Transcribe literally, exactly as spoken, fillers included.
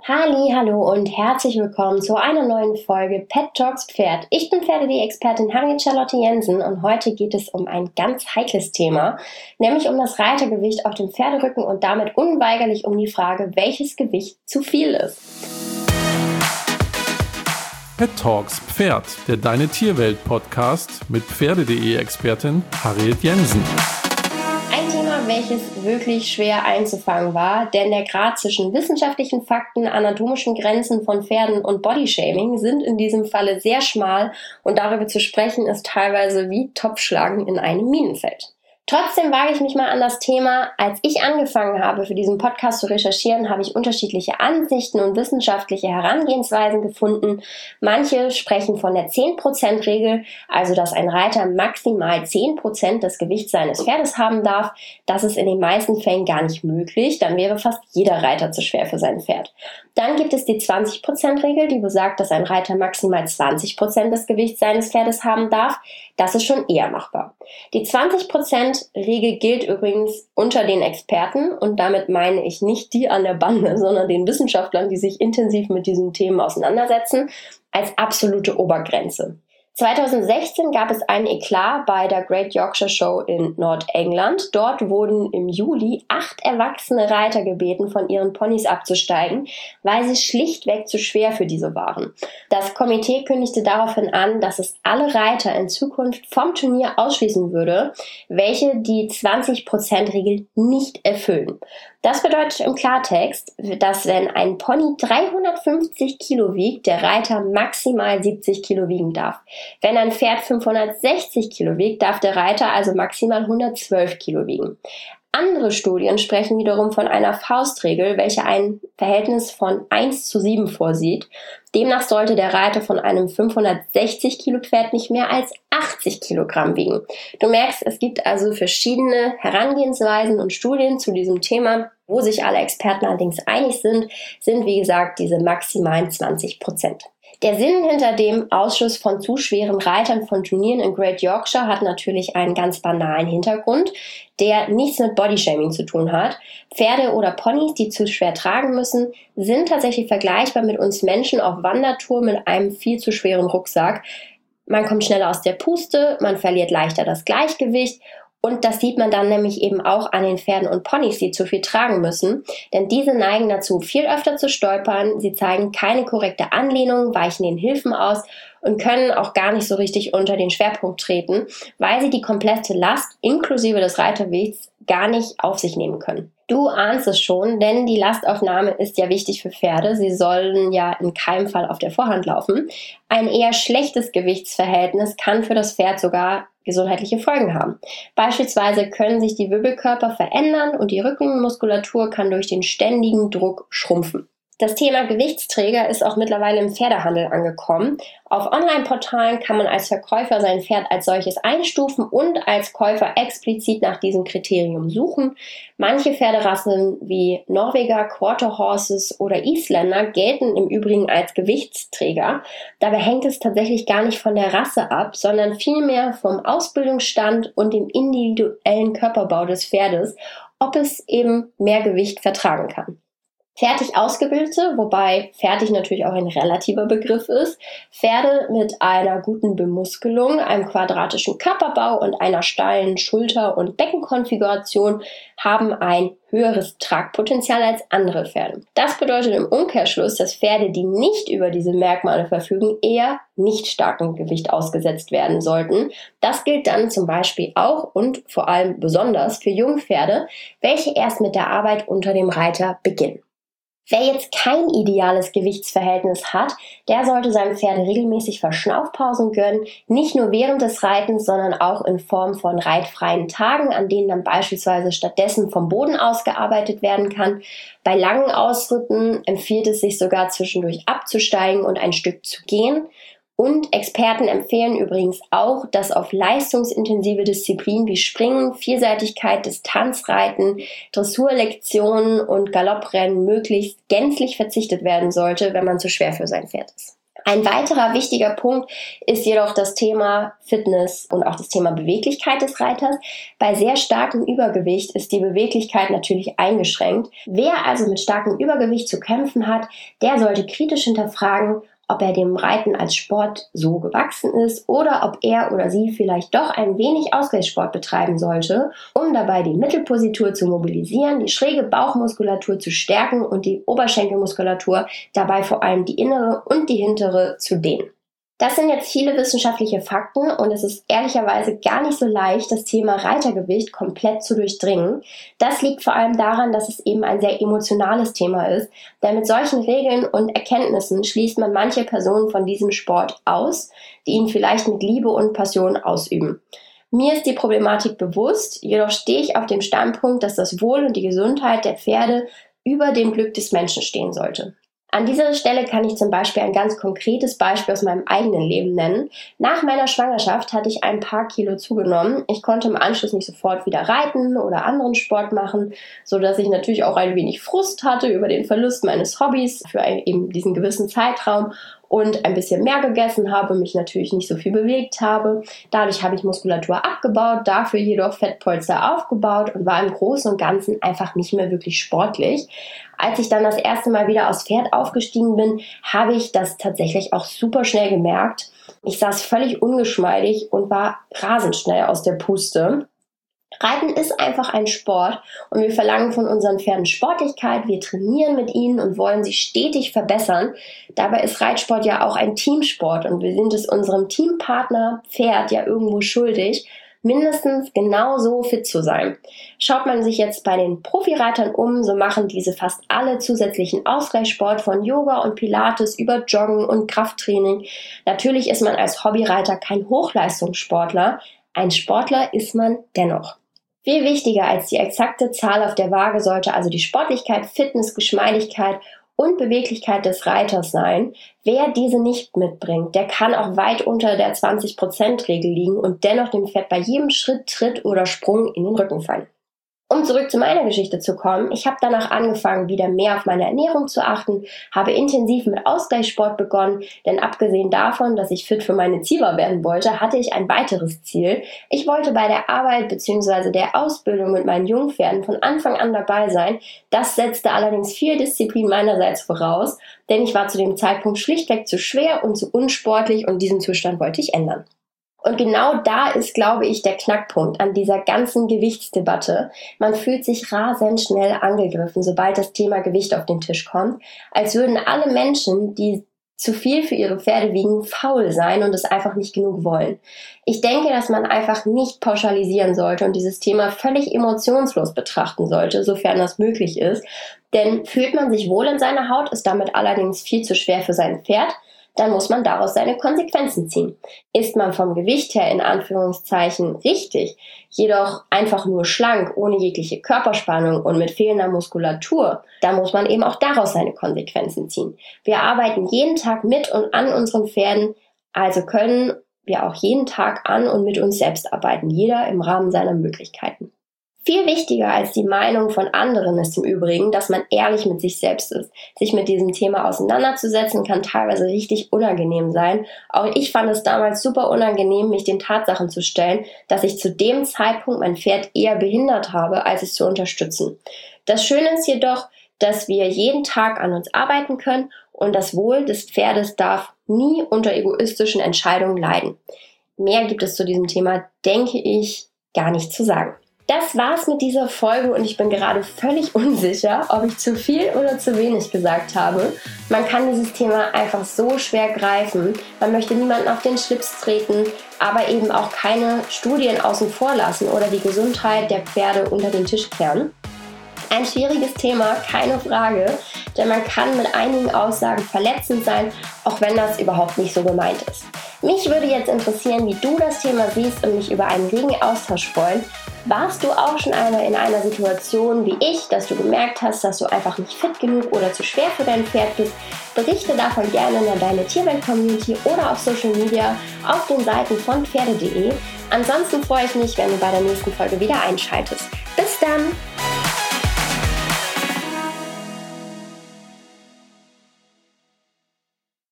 Halli, hallo und herzlich willkommen zu einer neuen Folge Pet Talks Pferd. Ich bin Pferde-D-Expertin Harriet Charlotte Jensen und heute geht es um ein ganz heikles Thema, nämlich um das Reitergewicht auf dem Pferderücken und damit unweigerlich um die Frage, welches Gewicht zu viel ist. Pet Talks Pferd, der Deine Tierwelt-Podcast mit Pferde.de-Expertin Harriet Jensen. Ein Thema, welches wirklich schwer einzufangen war, denn der Grad zwischen wissenschaftlichen Fakten, anatomischen Grenzen von Pferden und Bodyshaming sind in diesem Falle sehr schmal und darüber zu sprechen ist teilweise wie Topfschlagen in einem Minenfeld. Trotzdem wage ich mich mal an das Thema. Als ich angefangen habe, für diesen Podcast zu recherchieren, habe ich unterschiedliche Ansichten und wissenschaftliche Herangehensweisen gefunden. Manche sprechen von der zehn Prozent Regel, also dass ein Reiter maximal zehn Prozent des Gewichts seines Pferdes haben darf. Das ist in den meisten Fällen gar nicht möglich, dann wäre fast jeder Reiter zu schwer für sein Pferd. Dann gibt es die zwanzig Prozent Regel, die besagt, dass ein Reiter maximal zwanzig Prozent des Gewichts seines Pferdes haben darf. Das ist schon eher machbar. Die zwanzig Prozent Regel gilt übrigens unter den Experten und damit meine ich nicht die an der Bande, sondern den Wissenschaftlern, die sich intensiv mit diesen Themen auseinandersetzen, als absolute Obergrenze. zweitausendsechzehn gab es einen Eklat bei der Great Yorkshire Show in Nordengland. Dort wurden im Juli acht erwachsene Reiter gebeten, von ihren Ponys abzusteigen, weil sie schlichtweg zu schwer für diese waren. Das Komitee kündigte daraufhin an, dass es alle Reiter in Zukunft vom Turnier ausschließen würde, welche die zwanzig Prozent Regel nicht erfüllen. Das bedeutet im Klartext, dass wenn ein Pony dreihundertfünfzig Kilo wiegt, der Reiter maximal siebzig Kilo wiegen darf. Wenn ein Pferd fünfhundertsechzig Kilo wiegt, darf der Reiter also maximal hundertzwölf Kilo wiegen. Andere Studien sprechen wiederum von einer Faustregel, welche ein Verhältnis von eins zu sieben vorsieht. Demnach sollte der Reiter von einem fünfhundertsechzig Kilo Pferd nicht mehr als achtzig Kilogramm wiegen. Du merkst, es gibt also verschiedene Herangehensweisen und Studien zu diesem Thema. Wo sich alle Experten allerdings einig sind, sind wie gesagt diese maximalen zwanzig Prozent. Der Sinn hinter dem Ausschluss von zu schweren Reitern von Turnieren in Great Yorkshire hat natürlich einen ganz banalen Hintergrund, der nichts mit Bodyshaming zu tun hat. Pferde oder Ponys, die zu schwer tragen müssen, sind tatsächlich vergleichbar mit uns Menschen auf Wandertour mit einem viel zu schweren Rucksack. Man kommt schneller aus der Puste, man verliert leichter das Gleichgewicht. Und das sieht man dann nämlich eben auch an den Pferden und Ponys, die zu viel tragen müssen. Denn diese neigen dazu, viel öfter zu stolpern. Sie zeigen keine korrekte Anlehnung, weichen den Hilfen aus und können auch gar nicht so richtig unter den Schwerpunkt treten, weil sie die komplette Last inklusive des Reitergewichts gar nicht auf sich nehmen können. Du ahnst es schon, denn die Lastaufnahme ist ja wichtig für Pferde. Sie sollen ja in keinem Fall auf der Vorhand laufen. Ein eher schlechtes Gewichtsverhältnis kann für das Pferd sogar gesundheitliche Folgen haben. Beispielsweise können sich die Wirbelkörper verändern und die Rückenmuskulatur kann durch den ständigen Druck schrumpfen. Das Thema Gewichtsträger ist auch mittlerweile im Pferdehandel angekommen. Auf Online-Portalen kann man als Verkäufer sein Pferd als solches einstufen und als Käufer explizit nach diesem Kriterium suchen. Manche Pferderassen wie Norweger, Quarter Horses oder Isländer gelten im Übrigen als Gewichtsträger. Dabei hängt es tatsächlich gar nicht von der Rasse ab, sondern vielmehr vom Ausbildungsstand und dem individuellen Körperbau des Pferdes, ob es eben mehr Gewicht vertragen kann. Fertig ausgebildete, wobei fertig natürlich auch ein relativer Begriff ist, Pferde mit einer guten Bemuskelung, einem quadratischen Körperbau und einer steilen Schulter- und Beckenkonfiguration haben ein höheres Tragpotenzial als andere Pferde. Das bedeutet im Umkehrschluss, dass Pferde, die nicht über diese Merkmale verfügen, eher nicht starkem Gewicht ausgesetzt werden sollten. Das gilt dann zum Beispiel auch und vor allem besonders für Jungpferde, welche erst mit der Arbeit unter dem Reiter beginnen. Wer jetzt kein ideales Gewichtsverhältnis hat, der sollte seinem Pferd regelmäßig Verschnaufpausen gönnen, nicht nur während des Reitens, sondern auch in Form von reitfreien Tagen, an denen dann beispielsweise stattdessen vom Boden aus gearbeitet werden kann. Bei langen Ausritten empfiehlt es sich sogar zwischendurch abzusteigen und ein Stück zu gehen. Und Experten empfehlen übrigens auch, dass auf leistungsintensive Disziplinen wie Springen, Vielseitigkeit, Distanzreiten, Dressurlektionen und Galopprennen möglichst gänzlich verzichtet werden sollte, wenn man zu schwer für sein Pferd ist. Ein weiterer wichtiger Punkt ist jedoch das Thema Fitness und auch das Thema Beweglichkeit des Reiters. Bei sehr starkem Übergewicht ist die Beweglichkeit natürlich eingeschränkt. Wer also mit starkem Übergewicht zu kämpfen hat, der sollte kritisch hinterfragen, ob er dem Reiten als Sport so gewachsen ist oder ob er oder sie vielleicht doch ein wenig Ausgleichssport betreiben sollte, um dabei die Mittelpositur zu mobilisieren, die schräge Bauchmuskulatur zu stärken und die Oberschenkelmuskulatur, dabei vor allem die innere und die hintere, zu dehnen. Das sind jetzt viele wissenschaftliche Fakten und es ist ehrlicherweise gar nicht so leicht, das Thema Reitergewicht komplett zu durchdringen. Das liegt vor allem daran, dass es eben ein sehr emotionales Thema ist, denn mit solchen Regeln und Erkenntnissen schließt man manche Personen von diesem Sport aus, die ihn vielleicht mit Liebe und Passion ausüben. Mir ist die Problematik bewusst, jedoch stehe ich auf dem Standpunkt, dass das Wohl und die Gesundheit der Pferde über dem Glück des Menschen stehen sollte. An dieser Stelle kann ich zum Beispiel ein ganz konkretes Beispiel aus meinem eigenen Leben nennen. Nach meiner Schwangerschaft hatte ich ein paar Kilo zugenommen. Ich konnte im Anschluss nicht sofort wieder reiten oder anderen Sport machen, sodass ich natürlich auch ein wenig Frust hatte über den Verlust meines Hobbys für eben diesen gewissen Zeitraum und ein bisschen mehr gegessen habe, mich natürlich nicht so viel bewegt habe. Dadurch habe ich Muskulatur abgebaut, dafür jedoch Fettpolster aufgebaut und war im Großen und Ganzen einfach nicht mehr wirklich sportlich. Als ich dann das erste Mal wieder aufs Pferd aufgestiegen bin, habe ich das tatsächlich auch super schnell gemerkt. Ich saß völlig ungeschmeidig und war rasend schnell aus der Puste. Reiten ist einfach ein Sport und wir verlangen von unseren Pferden Sportlichkeit, wir trainieren mit ihnen und wollen sie stetig verbessern. Dabei ist Reitsport ja auch ein Teamsport und wir sind es unserem Teampartner Pferd ja irgendwo schuldig, mindestens genauso fit zu sein. Schaut man sich jetzt bei den Profireitern um, so machen diese fast alle zusätzlichen Ausgleichssport von Yoga und Pilates über Joggen und Krafttraining. Natürlich ist man als Hobbyreiter kein Hochleistungssportler, ein Sportler ist man dennoch. Viel wichtiger als die exakte Zahl auf der Waage sollte also die Sportlichkeit, Fitness, Geschmeidigkeit und Beweglichkeit des Reiters sein. Wer diese nicht mitbringt, der kann auch weit unter der zwanzig Prozent Regel liegen und dennoch dem Pferd bei jedem Schritt, Tritt oder Sprung in den Rücken fallen. Um zurück zu meiner Geschichte zu kommen, ich habe danach angefangen, wieder mehr auf meine Ernährung zu achten, habe intensiv mit Ausgleichssport begonnen, denn abgesehen davon, dass ich fit für meine Ziehbar werden wollte, hatte ich ein weiteres Ziel. Ich wollte bei der Arbeit bzw. der Ausbildung mit meinen Jungpferden von Anfang an dabei sein. Das setzte allerdings viel Disziplin meinerseits voraus, denn ich war zu dem Zeitpunkt schlichtweg zu schwer und zu unsportlich und diesen Zustand wollte ich ändern. Und genau da ist, glaube ich, der Knackpunkt an dieser ganzen Gewichtsdebatte. Man fühlt sich rasend schnell angegriffen, sobald das Thema Gewicht auf den Tisch kommt, als würden alle Menschen, die zu viel für ihre Pferde wiegen, faul sein und es einfach nicht genug wollen. Ich denke, dass man einfach nicht pauschalisieren sollte und dieses Thema völlig emotionslos betrachten sollte, sofern das möglich ist. Denn fühlt man sich wohl in seiner Haut, ist damit allerdings viel zu schwer für sein Pferd, dann muss man daraus seine Konsequenzen ziehen. Ist man vom Gewicht her in Anführungszeichen richtig, jedoch einfach nur schlank, ohne jegliche Körperspannung und mit fehlender Muskulatur, dann muss man eben auch daraus seine Konsequenzen ziehen. Wir arbeiten jeden Tag mit und an unseren Pferden, also können wir auch jeden Tag an und mit uns selbst arbeiten, jeder im Rahmen seiner Möglichkeiten. Viel wichtiger als die Meinung von anderen ist im Übrigen, dass man ehrlich mit sich selbst ist. Sich mit diesem Thema auseinanderzusetzen kann teilweise richtig unangenehm sein. Auch ich fand es damals super unangenehm, mich den Tatsachen zu stellen, dass ich zu dem Zeitpunkt mein Pferd eher behindert habe, als es zu unterstützen. Das Schöne ist jedoch, dass wir jeden Tag an uns arbeiten können und das Wohl des Pferdes darf nie unter egoistischen Entscheidungen leiden. Mehr gibt es zu diesem Thema, denke ich, gar nicht zu sagen. Das war's mit dieser Folge und ich bin gerade völlig unsicher, ob ich zu viel oder zu wenig gesagt habe. Man kann dieses Thema einfach so schwer greifen. Man möchte niemanden auf den Schlips treten, aber eben auch keine Studien außen vor lassen oder die Gesundheit der Pferde unter den Tisch kehren. Ein schwieriges Thema, keine Frage, denn man kann mit einigen Aussagen verletzend sein, auch wenn das überhaupt nicht so gemeint ist. Mich würde jetzt interessieren, wie du das Thema siehst und mich über einen regen Austausch freuen. Warst du auch schon einmal in einer Situation wie ich, dass du gemerkt hast, dass du einfach nicht fit genug oder zu schwer für dein Pferd bist? Berichte davon gerne in deine Tierwelt-Community oder auf Social Media auf den Seiten von pferde punkt de. Ansonsten freue ich mich, wenn du bei der nächsten Folge wieder einschaltest. Bis dann!